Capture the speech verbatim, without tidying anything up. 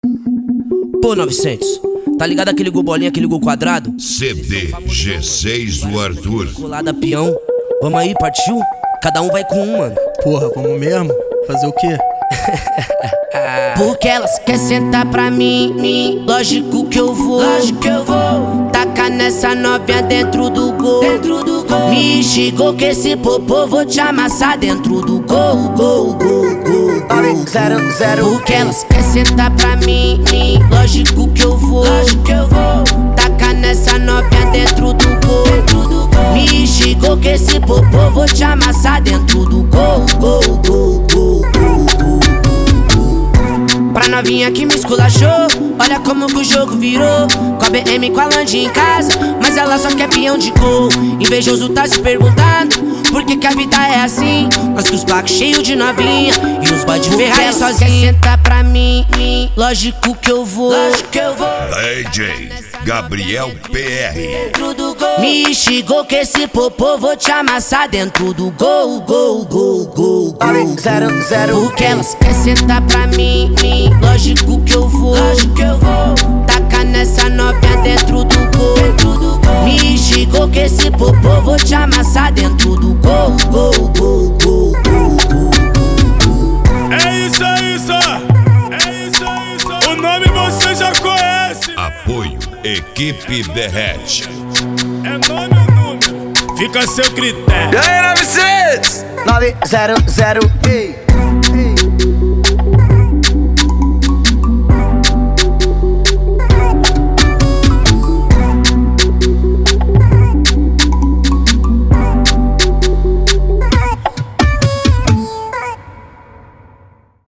Pô, novecentos, tá ligado aquele gol bolinha, aquele gol quadrado? C D G seis do Arthur. Colada peão. Vamos aí, partiu? Cada um vai com um, mano. Porra, vamos mesmo? Fazer o quê? Porque elas quer sentar pra mim, mim. Lógico que eu vou, lógico que eu vou. Tacar nessa novinha dentro do gol, dentro do gol. Me instigou que esse popô vou te amassar dentro do gol, gol, gol, gol, gol. Zero, zero. Porque elas quer sentar pra mim, mim. Lógico que eu vou, lógico que eu vou. Tacar nessa novinha dentro do gol, dentro do gol. Me instigou que esse popô vou te amassar dentro do gol, gol, gol, gol, gol, gol. Pra novinha que me esculachou, olha como que o jogo virou. Com a B M, com a Land em casa, mas ela só quer peão de gol. Invejoso tá se perguntando por que que a vida é assim. Nós com os placos cheios de novinha e os boy de Ferrari sozinho. Quer sentar pra mim, mim, lógico que eu vou, lógico que eu vou. D J Gabriel P R. Me instigou que esse popô vou te amassar dentro do gol, gol, gol, gol, gol. Zero, zero. Porque elas quer sentar pra mim, mim. Lógico que eu vou, lógico que eu vou. Tacar nessa novinha dentro do gol, dentro do gol. Me instigou que esse popô vou te amassar dentro do gol, gol, gol, gol, gol, gol. É isso, é isso, é isso, é isso. O nome você já conhece. Apoio Equipe Derrete. É nome ou número? Fica a seu critério. E aí, novecentos? nove zero zero. Ei.